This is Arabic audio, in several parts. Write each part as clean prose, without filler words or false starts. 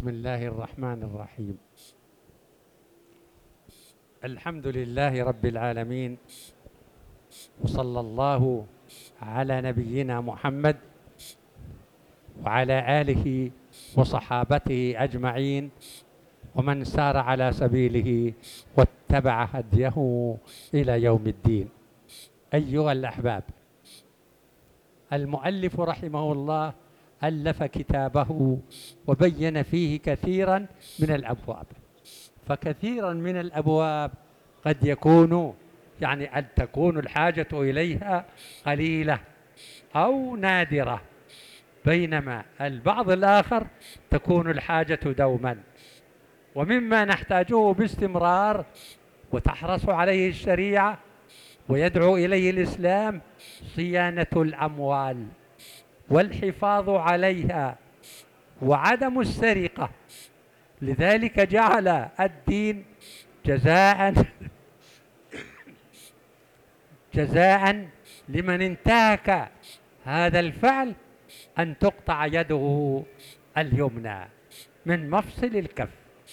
بسم الله الرحمن الرحيم. الحمد لله رب العالمين، وصلى الله على نبينا محمد وعلى آله وصحابته أجمعين، ومن سار على سبيله واتبع هديه إلى يوم الدين. أيها الأحباب، المؤلف رحمه الله ألف كتابه وبين فيه كثيرا من الأبواب، فكثيرا من الأبواب قد يكون أن تكون الحاجة إليها قليلة أو نادرة، بينما البعض الآخر تكون الحاجة دوما. ومما نحتاجه باستمرار وتحرص عليه الشريعة ويدعو إليه الإسلام صيانة الأموال والحفاظ عليها وعدم السرقة. لذلك جعل الدين جزاء لمن انتهك هذا الفعل أن تقطع يده اليمنى من مفصل الكف.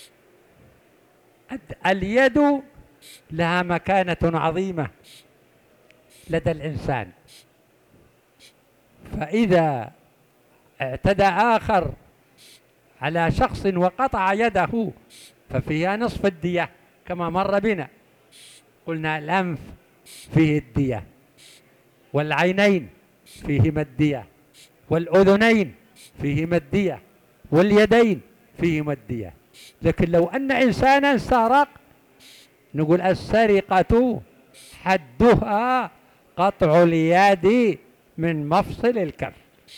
اليد لها مكانة عظيمة لدى الإنسان، فإذا اعتدى آخر على شخص وقطع يده ففيها نصف الدية كما مر بنا. قلنا الأنف فيه الدية، والعينين فيهما الدية، والأذنين فيهما الدية، واليدين فيهما الدية. لكن لو أن إنسانا سرق نقول السرقة حدها قطع اليد من مفصل الكف.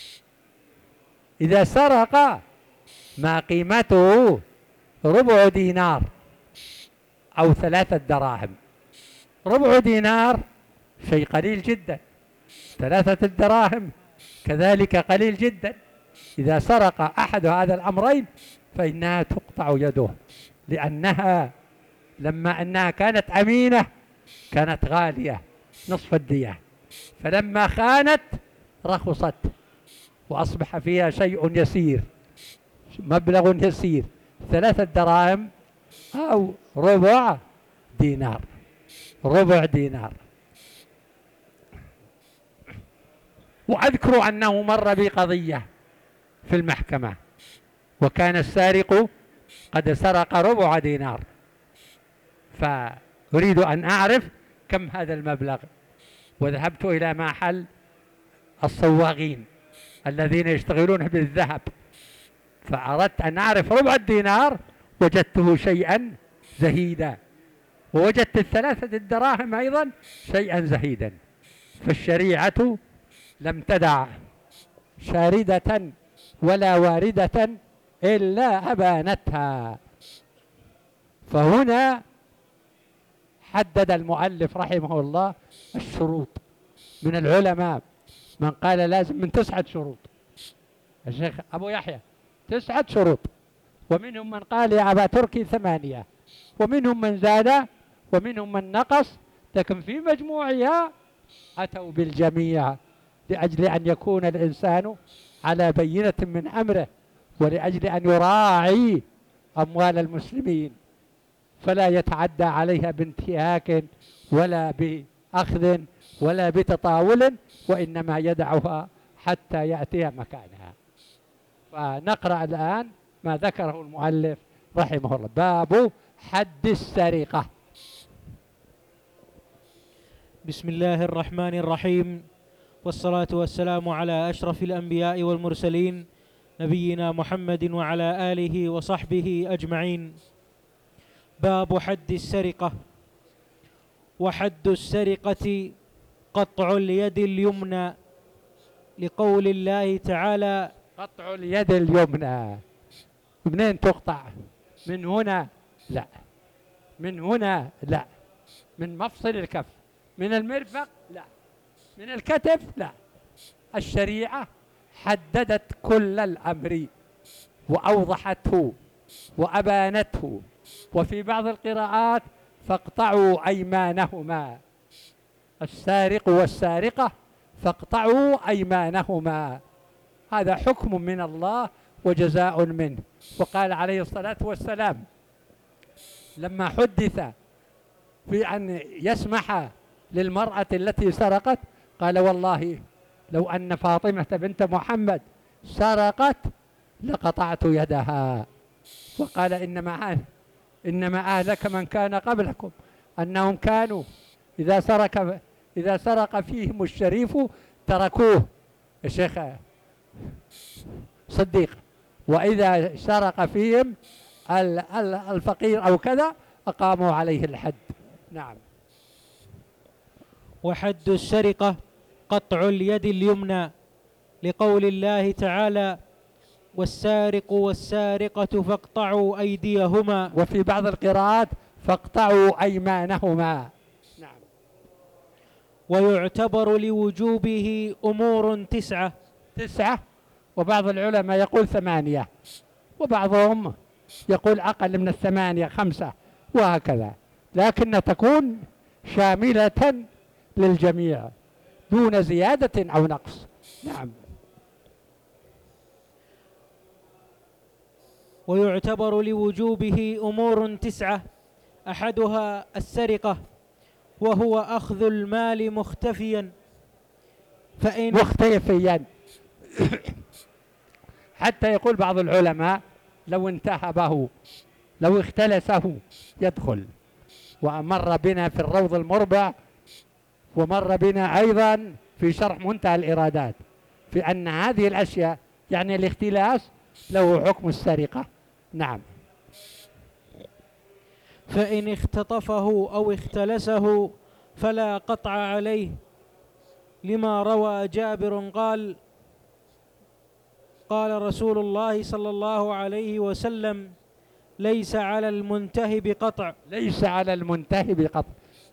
إذا سرق ما قيمته ربع دينار أو 3 دراهم، ربع دينار شيء قليل جدا، 3 دراهم كذلك قليل جدا. إذا سرق أحد هذا الأمرين فإنها تقطع يده، لأنها لما أنها كانت أمينة كانت غالية نصف الدية، فلما خانت رخصت وأصبح فيها شيء يسير، مبلغ يسير، 3 دراهم أو ربع دينار. ربع دينار. وأذكر أنه مر بقضية في المحكمة، وكان السارق قد سرق ربع دينار، فأريد أن أعرف كم هذا المبلغ، وذهبت إلى محل الصواغين الذين يشتغلون بالذهب، فأردت أن أعرف ربع الدينار، وجدته شيئا زهيدا، ووجدت 3 دراهم أيضا شيئا زهيدا. فالشريعة لم تدع شاردة ولا واردة إلا أبانتها. فهنا حدد المؤلف رحمه الله الشروط. من العلماء من قال لازم من 9 شروط، الشيخ أبو يحيى 9 شروط، ومنهم من قال يا أبا تركي 8، ومنهم من زاد ومنهم من نقص، لكن في مجموعها أتوا بالجميع لأجل أن يكون الإنسان على بينة من أمره، ولأجل أن يراعي أموال المسلمين فلا يتعدى عليها بانتهاك ولا بأخذ ولا بتطاول، وإنما يدعها حتى يأتي مكانها. فنقرأ الآن ما ذكره المؤلف رحمه الله. باب حد السرقة. بسم الله الرحمن الرحيم، والصلاة والسلام على أشرف الأنبياء والمرسلين نبينا محمد وعلى آله وصحبه أجمعين. باب حد السرقة. وحد السرقة قطع اليد اليمنى، لقول الله تعالى قطع اليد اليمنى. منين تقطع؟ من هنا؟ لا. من هنا؟ لا. من مفصل الكف؟ من المرفق؟ لا. من الكتف؟ لا. الشريعة حددت كل الأمر وأوضحته وأبانته. وفي بعض القراءات فاقطعوا أيمانهما، السارق والسارقة فاقطعوا أيمانهما. هذا حكم من الله وجزاء منه. وقال عليه الصلاة والسلام لما حدث في أن يسمح للمرأة التي سرقت قال والله لو أن فاطمة بنت محمد سرقت لقطعت يدها. وقال إنما أهلك من كان قبلكم أنهم كانوا إذا سرق فيهم الشريف تركوه الشيخ صديق، وإذا سرق فيهم الفقير أو كذا أقاموا عليه الحد. نعم. وحد السرقة قطع اليد اليمنى، لقول الله تعالى: والسارق والسارقة فاقطعوا أيديهما. وفي بعض القراءات فاقطعوا أيمانهما. نعم. ويعتبر لوجوبه أمور 9، وبعض العلماء يقول 8، وبعضهم يقول أقل من 8 5، وهكذا، لكن تكون شاملة للجميع دون زيادة أو نقص. نعم. ويعتبر لوجوبه أمور 9، أحدها السرقة، وهو أخذ المال مختفيا، حتى يقول بعض العلماء لو انتهبه لو اختلسه يدخل. ومر بنا في الروض المربع، ومر بنا أيضا في شرح منتهى الإرادات في أن هذه الأشياء يعني الاختلاس له حكم السرقة. نعم. فإن اختطفه أو اختلسه فلا قطع عليه، لما روى جابر قال: قال رسول الله صلى الله عليه وسلم: ليس على المنتهب قطع. ليس على المنتهب قطع.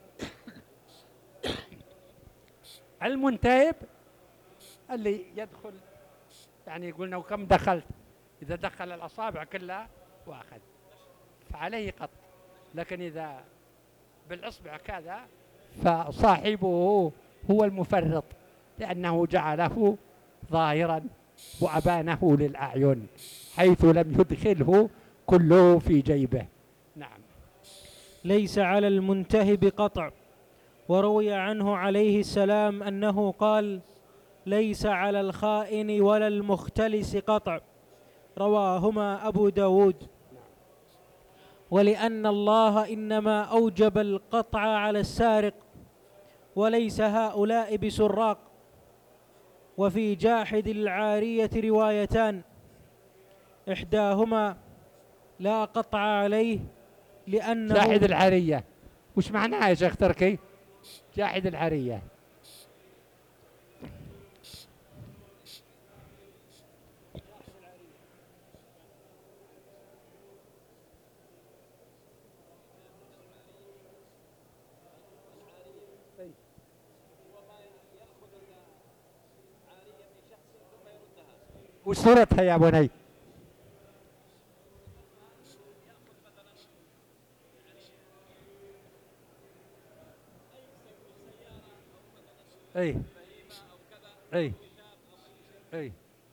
المنتهب اللي يدخل، يعني قلنا وكم دخلت، إذا دخل الأصابع كلها وأخذ فعليه قطع، لكن إذا بالإصبع كذا فصاحبه هو المفرط، لأنه جعله ظاهرا وأبانه للأعين حيث لم يدخله كله في جيبه. نعم. ليس على المنتهب قطع. وروي عنه عليه السلام أنه قال: ليس على الخائن ولا المختلس قطع. رواهما أبو داود. ولأن الله إنما أوجب القطع على السارق وليس هؤلاء بسراق. وفي جاحد العارية روايتان، إحداهما لا قطع عليه لأنه جاحد العارية وش معناها يا شيخ تركي؟ جاحد العارية وصورتها يا بني؟ اي اي اي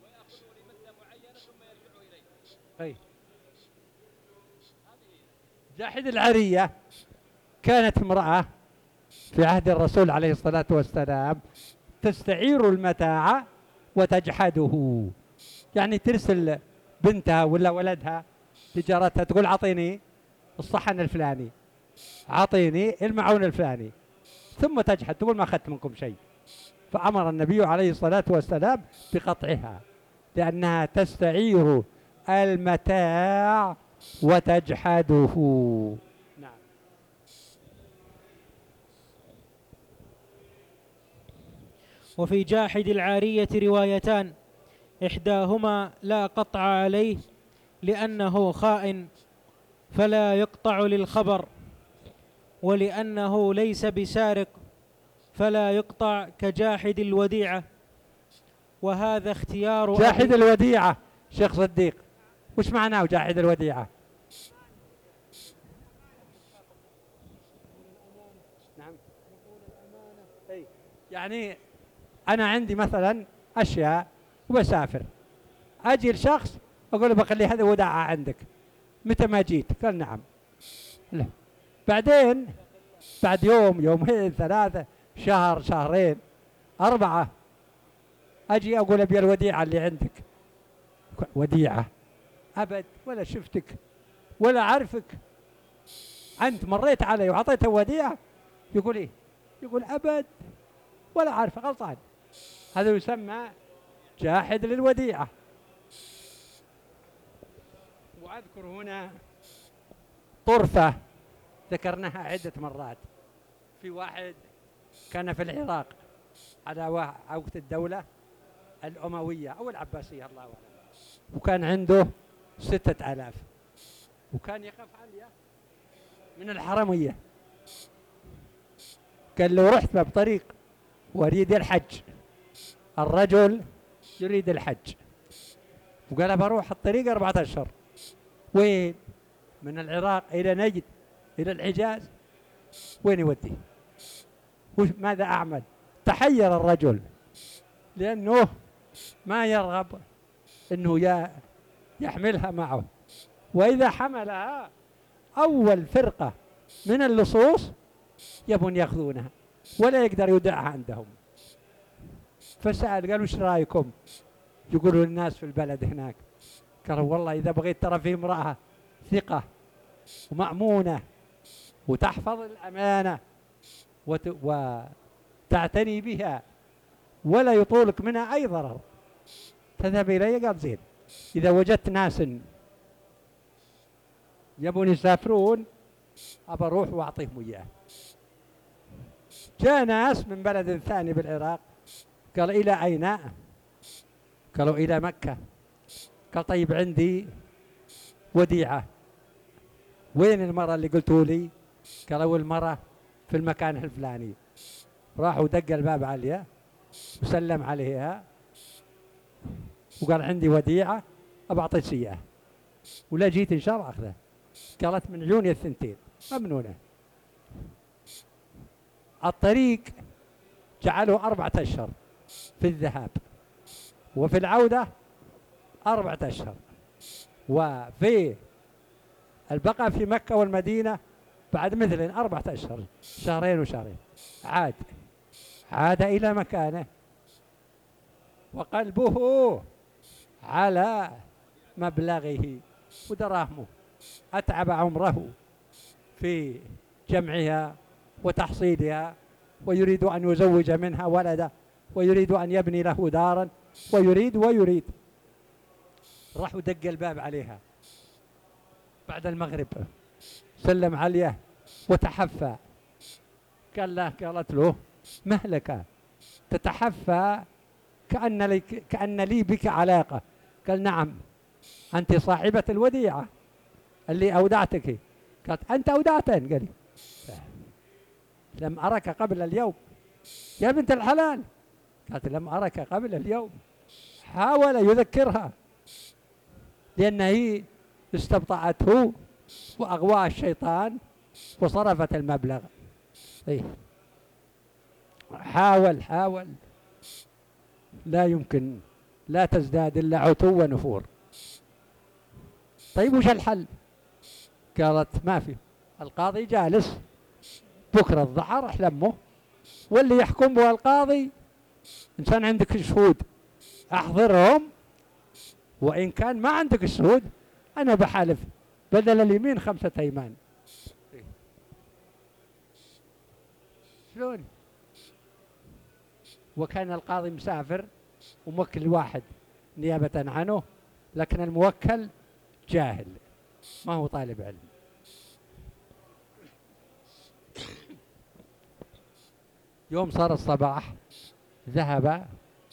اي. جاحد العارية كانت امرأة في عهد الرسول عليه الصلاة والسلام تستعير المتاع وتجحده، يعني ترسل بنتها ولا ولدها تجارتها تقول أعطيني الصحن الفلاني، أعطيني المعون الفلاني، ثم تجحد تقول ما أخذت منكم شيء. فأمر النبي عليه الصلاة والسلام بقطعها لأنها تستعير المتاع وتجحده. نعم. وفي جاحد العارية روايتان، إحداهما لا قطع عليه لأنه خائن فلا يقطع للخبر، ولأنه ليس بسارق فلا يقطع كجاحد الوديعة. وهذا اختيار جاحد الوديعة شيخ صديق وش معناه جاحد الوديعة؟ نعم. يعني أنا عندي مثلا أشياء وبسافر، أجي لشخص أقول له بخلي هذا وداعة عندك، متى ما جيت؟ قال نعم. لا. بعدين بعد يوم، يومين، ثلاثة، شهر، شهرين، 4، أجي أقول أبي الوديعة اللي عندك. وديعة؟ أبد، ولا شفتك ولا أعرفك، أنت مريت علي وعطيته وديعة؟ يقول إيه؟ يقول أبد ولا أعرفه. غلطان، هذا يسمى جاحد للوديعة. وأذكر هنا طرفة ذكرناها عدة مرات. في واحد كان في العراق على وقت الدولة الأموية أو العباسية الله أعلم، وكان عنده 6000، وكان يخاف عليا من الحرمية. قال له رحت بطريق وأريد الحج، الرجل يريد الحج، وقال بروح الطريق 4 أشهر. وين؟ من العراق إلى نجد إلى الحجاز، وين يوديه؟ ماذا أعمل؟ تحير الرجل، لأنه ما يرغب أنه يحملها معه، وإذا حملها أول فرقة من اللصوص يبون يأخذونها ولا يقدر يودعها عندهم. فسأل، قالوا ايش رايكم؟ يقولوا للناس في البلد هناك، قالوا والله إذا بغيت ترى في امرأة ثقة ومأمونة وتحفظ الأمانة وتعتني بها ولا يطولك منها أي ضرر، تذهب إلي. قال زين، إذا وجدت ناس يبون يسافرون أبى أروح وأعطيهم إياه. جاء ناس من بلد ثاني بالعراق، قال إلى أين؟ قالوا إلى مكة. قال طيب عندي وديعة، وين المرأة اللي قلتوا لي؟ قالوا المرأة في المكان الفلاني. راحوا دق الباب عليها وسلم عليها وقال عندي وديعة أبى أعطيك إياها، ولا جيت إن شاء الله أخذها. قالت من عيوني الثنتين، ممنونة. الطريق جعلوا 4 أشهر في الذهاب، وفي العودة 4 أشهر، وفي البقاء في مكة والمدينة بعد مثل 4 أشهر، شهرين وشهرين. عاد إلى مكانه وقلبه على مبلغه ودراهمه. أتعب عمره في جمعها وتحصيلها، ويريد أن يزوج منها ولده، ويريد أن يبني له دارا، ويريد. راحوا دق الباب عليها بعد المغرب، سلم عليه وتحفى. قالت له مهلك تتحفى كأن لي بك علاقة؟ قال نعم، أنت صاحبة الوديعة اللي أودعتك. قالت أنت أودعتني؟ قال لم أرك قبل اليوم يا بنت الحلال. قالت لم أرك قبل اليوم. حاول يذكرها لأن هي استبطأته وأغواها الشيطان وصرفت المبلغ. إيه؟ حاول لا يمكن، لا تزداد إلا عتو ونفور. طيب وش الحل؟ قالت ما في، القاضي جالس بكرة الضحى راح لمه، واللي يحكم به القاضي إنسان عندك شهود أحضرهم، وإن كان ما عندك الشهود أنا بحالف بدل اليمين 5 أيمان. شلون؟ وكان القاضي مسافر وموكل واحد نيابة عنه، لكن الموكل جاهل ما هو طالب علم. يوم صار الصباح ذهب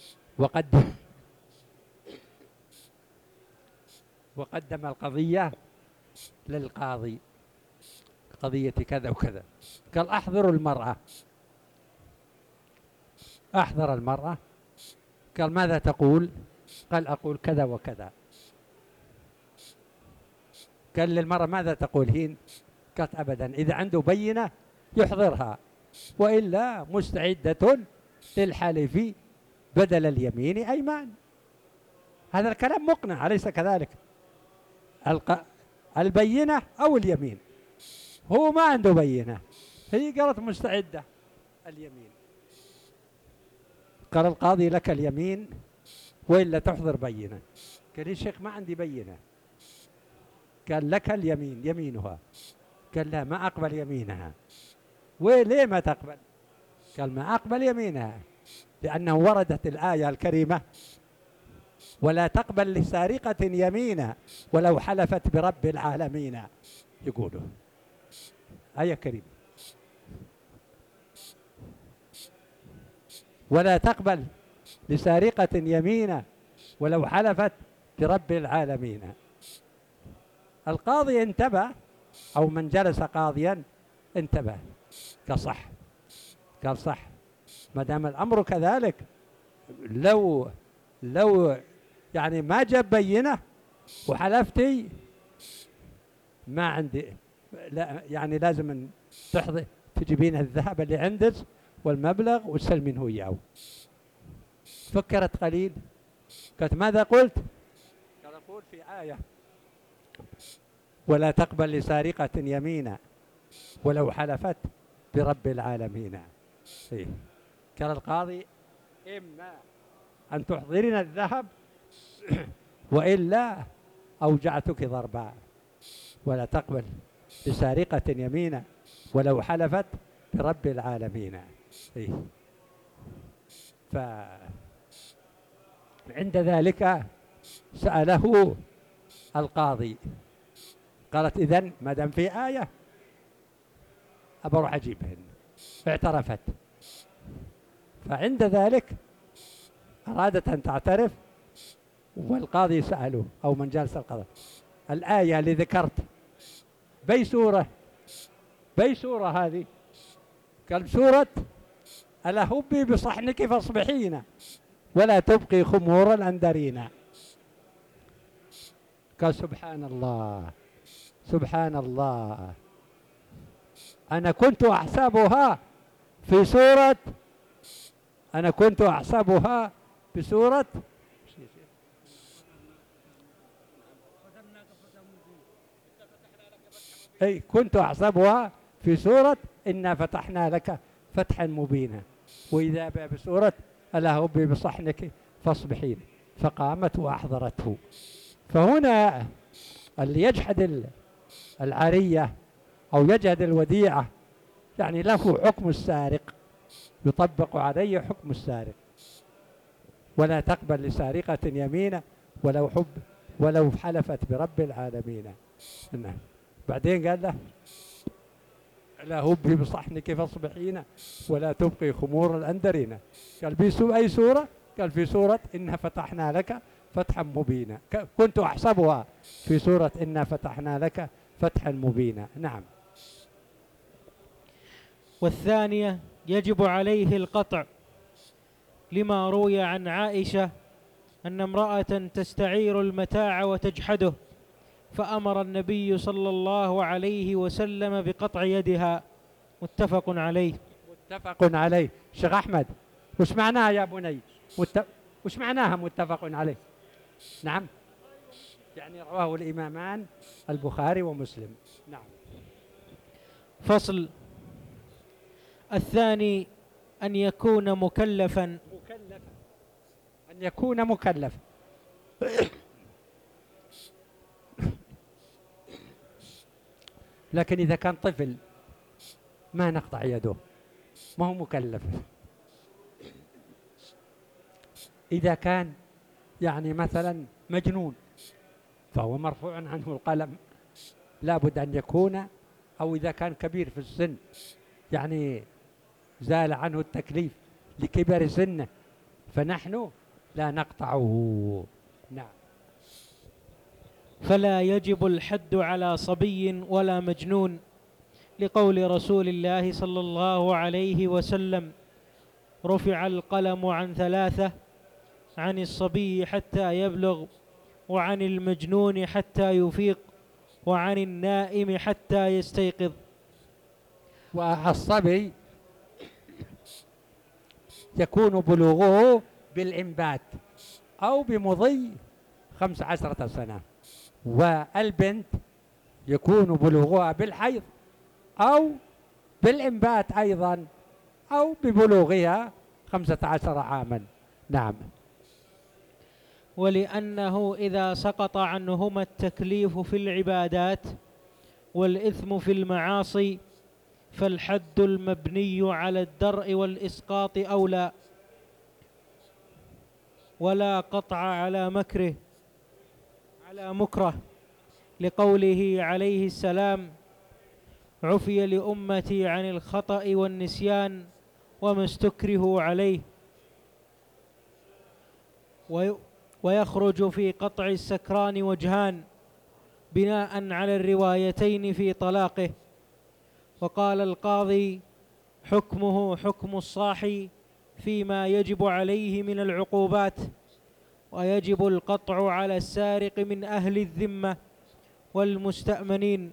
وقدم القضية للقاضي، قضية كذا وكذا. قال أحضر المرأة. أحضر المرأة. قال ماذا تقول؟ قال أقول كذا وكذا. قال للمرأة ماذا تقولين؟ قالت أبدا، إذا عنده بينة يحضرها، وإلا مستعدة للحلف بدل اليمين أيمان. هذا الكلام مقنع أليس كذلك؟ البينة أو اليمين. هو ما عنده بينة، هي قالت مستعدة اليمين. قال القاضي لك اليمين وإلا تحضر بينة. قال يا شيخ ما عندي بينة. قال لك اليمين يمينها. قال لا ما أقبل يمينها. وليه ما تقبل؟ قال ما أقبل يمينها لأنه وردت الآية الكريمة ولا تقبل لسارقة يمينا ولو حلفت برب العالمين. يقولوا آية كريمة ولا تقبل لسارقة يمينا ولو حلفت برب العالمين. القاضي انتبه، أو من جلس قاضيا انتبه، قال صح، قال صح، ما دام الأمر كذلك لو يعني ما جاب بينة وحلفتي ما عندي، لا يعني لازم أن تحضر تجيبين الذهب اللي عندك والمبلغ وتسلمينه إياه. فكرت قليل قالت ماذا قلت؟ قال أقول في آية ولا تقبل لسارقة يمينا ولو حلفت برب العالمين. إيه؟ قال القاضي إما أن تحضرين الذهب وإلا أوجعتك ضربا. ولا تقبل لسارقة يمينا ولو حلفت برب العالمين. إيه؟ فعند ذلك سأله القاضي، قالت إذن ما دام في آية أبى أروح أجيبهن. اعترفت. فعند ذلك أرادت أن تعترف، والقاضي سأله أو من جالس القضاء الآية اللي ذكرت بأي سورة؟ بأي سورة هذه؟ قال سورة ألا هبي بصحنك فاصبحين ولا تبقي خمورا أندرينا. قال سبحان الله سبحان الله، أنا كنت أحسبها في سورة، أنا كنت أحسبها بسورة أي كنت أحسبها في سورة إنا فتحنا لك فتحا مبينا، وإذا بسورة ألا هبي بصحنك فاصبحين. فقامت وأحضرته. فهنا اللي يجحد العارية أو يجحد الوديعة يعني له حكم السارق، يطبق عليه حكم السارق. ولا تقبل لسارقة يمينا ولو حلفت برب العالمين. بعدين قال له لا هبي بصحنك فاصبحين ولا تبقي خمور الأندرين. قال أي سورة؟ قال في سورة إنا فتحنا لك فتحا مبينا، كنت أحسبها في سورة إنا فتحنا لك فتحا مبينا. نعم. والثانية يجب عليه القطع لما روي عن عائشة أن امرأة تستعير المتاع وتجحده فأمر النبي صلى الله عليه وسلم بقطع يدها. متفق عليه. متفق عليه. شيخ أحمد وش معناها يا بني؟ وش معناها متفق عليه؟ نعم يعني رواه الإمامان البخاري ومسلم. نعم. فصل. الثاني أن يكون مكلفا. أن يكون مكلفا. لكن إذا كان طفل ما نقطع يده، ما هو مكلف. إذا كان يعني مثلا مجنون فهو مرفوع عنه القلم، لا بد أن يكون، أو إذا كان كبير في السن يعني زال عنه التكليف لكبر سنه فنحن لا نقطعه. نعم. فلا يجب الحد على صبي ولا مجنون لقول رسول الله صلى الله عليه وسلم رفع القلم عن ثلاثة: عن الصبي حتى يبلغ، وعن المجنون حتى يفيق، وعن النائم حتى يستيقظ. والصبي يكون بلوغه بالإنبات أو بمضي 15 سنة، والبنت يكون بلوغها بالحيض أو بالإنبات أيضا أو ببلوغها 15 عاما. نعم. ولأنه إذا سقط عنهما التكليف في العبادات والإثم في المعاصي فالحد المبني على الدرء والإسقاط أولى، ولا قطع على مكره، لقوله عليه السلام: عفي لأمتي عن الخطأ والنسيان وما استكرهوا عليه. ويخرج في قطع السكران وجهان بناء على الروايتين في طلاقه. وقال القاضي: حكمه حكم الصاحي فيما يجب عليه من العقوبات، ويجب القطع على السارق من أهل الذمة والمستأمنين.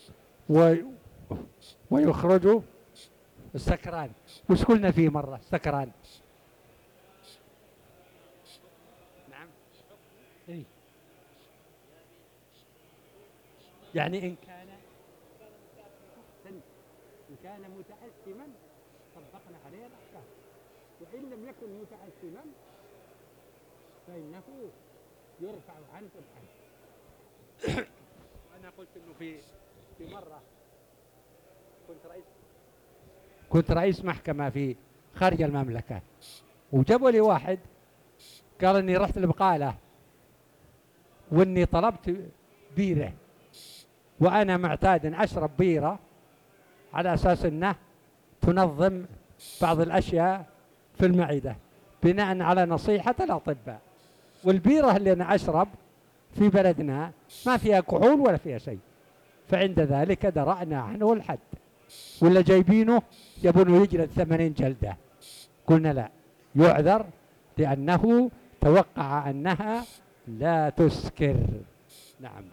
ويخرج السكران. وش قلنا فيه مرة سكران؟ نعم. إيه؟ يعني إن كان متأثما طبقنا عليه الأحكام، وإن لم يكن متأثما فإنه يرفع عنه الحد. أنا قلت إنه في مرة كنت رئيس محكمة في خارج المملكة، وجابوا لي واحد قال إني رحت البقالة وإني طلبت بيرة، وأنا معتاد أن أشرب بيرة على أساس أنه تنظم بعض الأشياء في المعدة بناء على نصيحة الأطباء، والبيرة اللي أنا أشرب في بلدنا ما فيها كحول ولا فيها شيء، فعند ذلك درأنا عنه الحد، ولا جايبينه يبونه يجلد 80 جلدة. قلنا لا، يعذر لأنه توقع أنها لا تسكر. نعم.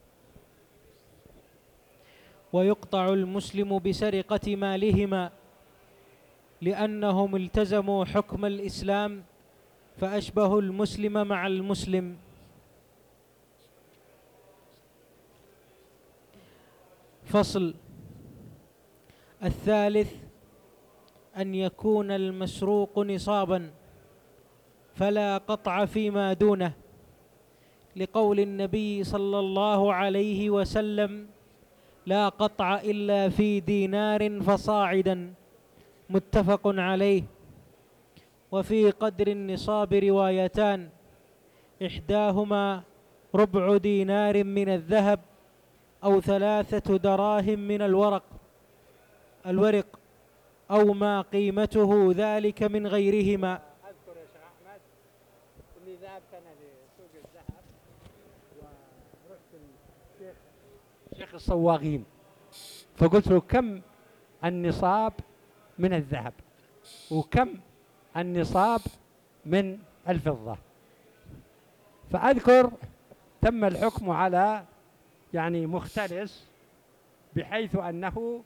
ويقطع المسلم بسرقة مالهما لأنهم التزموا حكم الإسلام فأشبهوا المسلم مع المسلم. فصل الثالث: أن يكون المسروق نصابا فلا قطع فيما دونه، لقول النبي صلى الله عليه وسلم: لا قطع إلا في دينار فصاعدا، متفق عليه. وفي قدر النصاب روايتان: إحداهما ربع دينار من الذهب أو 3 دراهم من الورق أو ما قيمته ذلك من غيرهما. أذكر يا شيخ أحمد إني ذهبت أنا لسوق الذهب ورحت الشيخ الصواغين، فقلت له كم النصاب من الذهب وكم النصاب من الفضة، فأذكر تم الحكم على يعني مختلس، بحيث أنه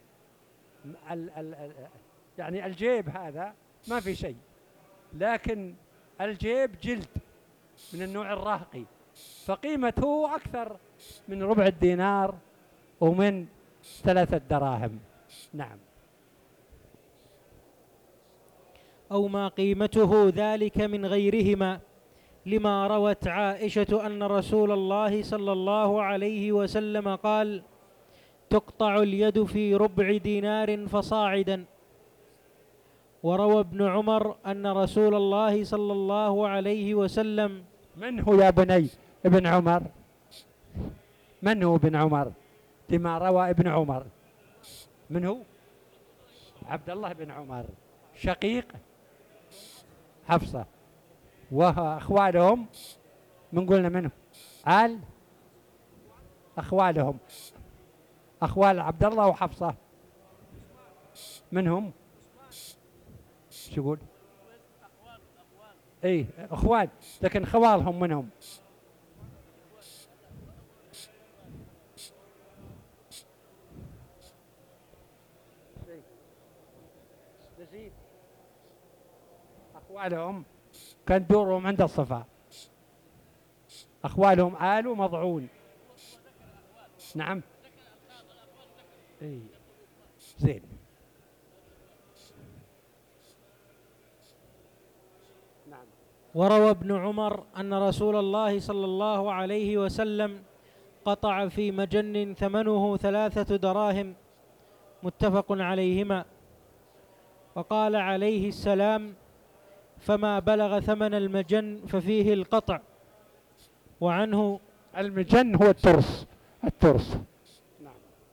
يعني الجيب هذا ما في شيء، لكن الجيب جلد من النوع الراقي، فقيمته أكثر من ربع الدينار ومن 3 دراهم. نعم. أو ما قيمته ذلك من غيرهما، لما روت عائشة أن رسول الله صلى الله عليه وسلم قال: تقطع اليد في ربع دينار فصاعدا. وروى ابن عمر أن رسول الله صلى الله عليه وسلم. من هو يا بني ابن عمر؟ من هو ابن عمر؟ لما روى ابن عمر. من هو؟ عبد الله بن عمر شقيق حفصة، وأخوالهم من قلنا منه أخوالهم أخوال عبد الله وحفصة منهم شو يقول؟ إيه أخوان، لكن خوالهم منهم. أخوالهم كان دورهم عند الصفا، أخوالهم آل ومضعون نعم. إيه. زين. نعم. وروى ابن عمر أن رسول الله صلى الله عليه وسلم قطع في مجن ثمنه 3 دراهم، متفق عليهما. وقال عليه السلام: فما بلغ ثمن المجن ففيه القطع. وعنه المجن هو الترس. الترس. نعم.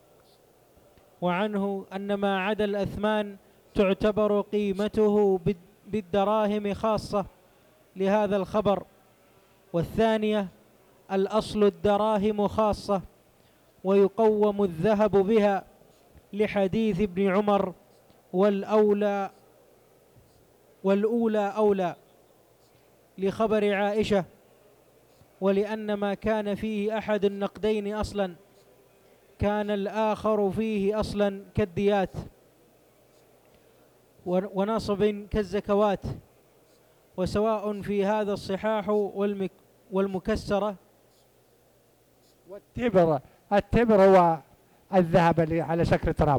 وعنه أن ما عدا الأثمان تعتبر قيمته بالدراهم خاصة لهذا الخبر. والثانية: الأصل الدراهم خاصة، ويقوم الذهب بها لحديث ابن عمر: والأولى أولى، لخبر عائشة، ولأن ما كان فيه أحد النقدين أصلا كان الآخر فيه أصلا كالديات ونصب كالزكوات. وسواء في هذا الصحاح والمكسرة. التبر هو الذهب اللي على شكل تراب.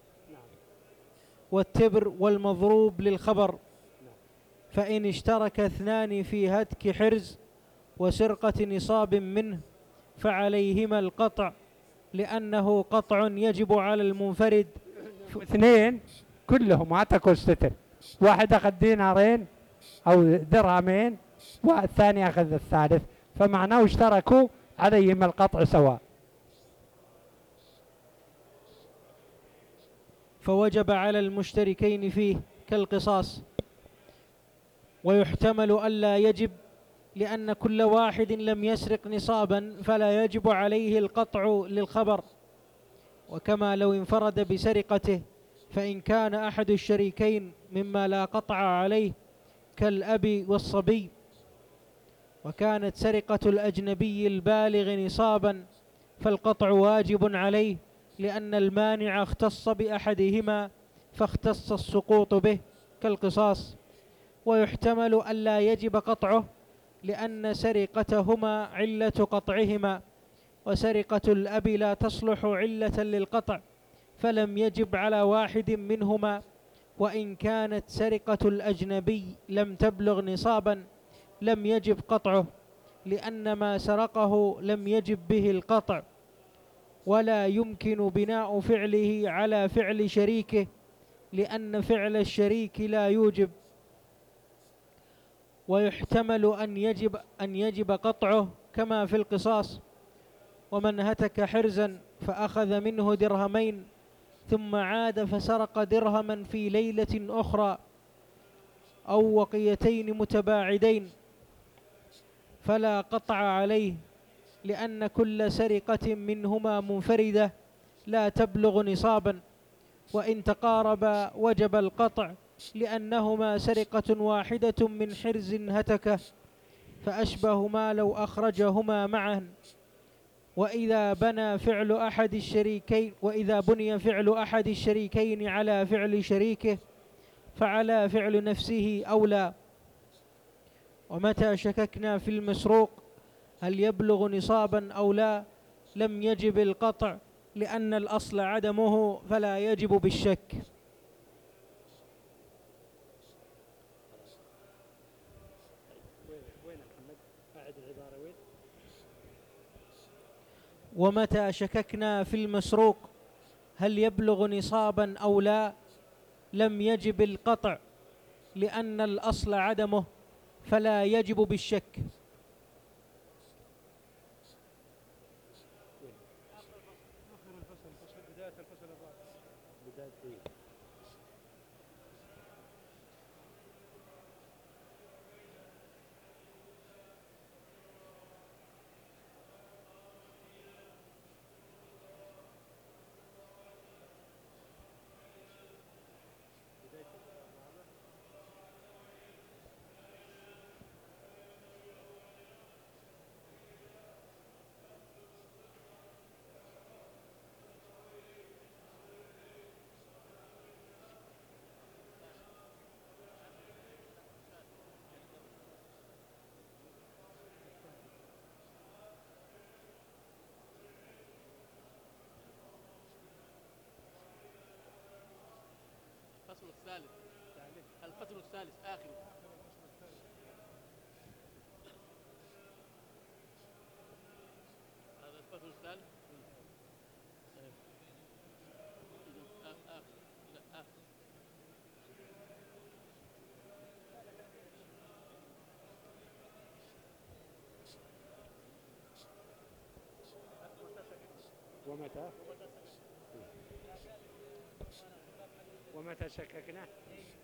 والتبر والمضروب للخبر. فإن اشترك اثنان في هتك حرز وسرقة نصاب منه فعليهما القطع، لأنه قطع يجب على المنفرد. اثنين كلهم هتكوا الستر، واحد أخذ دينارين أو درهمين والثاني أخذ الثالث، فمعناه اشتركوا عليهما القطع سواء. فوجب على المشتركين فيه كالقصاص. ويحتمل ألا يجب، لأن كل واحد لم يسرق نصابا فلا يجب عليه القطع للخبر. وكما لو انفرد بسرقته، فإن كان أحد الشريكين مما لا قطع عليه كالأب والصبي، وكانت سرقة الأجنبي البالغ نصابا، فالقطع واجب عليه، لأن المانع اختص بأحدهما فاختص السقوط به كالقصاص. ويحتمل ألا يجب قطعه، لأن سرقتهما علة قطعهما، وسرقة الأب لا تصلح علة للقطع، فلم يجب على واحد منهما. وإن كانت سرقة الأجنبي لم تبلغ نصابا لم يجب قطعه، لأن ما سرقه لم يجب به القطع، ولا يمكن بناء فعله على فعل شريكه، لأن فعل الشريك لا يوجب. ويحتمل أن يجب قطعه كما في القصاص. ومن هتك حرزا فأخذ منه درهمين ثم عاد فسرق درهما في ليلة أخرى أو وقيتين متباعدين فلا قطع عليه، لأن كل سرقة منهما منفردة لا تبلغ نصابا. وإن تقاربا وجب القطع، لأنهما سرقة واحدة من حرز هتكه، فأشبه ما لو أخرجهما معا. وإذا بني فعل أحد الشريكين على فعل شريكه فعلى فعل نفسه أولى. ومتى شككنا في المسروق هل يبلغ نصابا أو لا لم يجب القطع، لأن الأصل عدمه فلا يجب بالشك. ومتى شككنا في المسروق هل يبلغ نصابا أو لا لم يجب القطع، لأن الأصل عدمه فلا يجب بالشك. الثالث. الفصل الثالث آخر. هذا الفصل الثالث. آخر. لا آخر. ومتى شككنا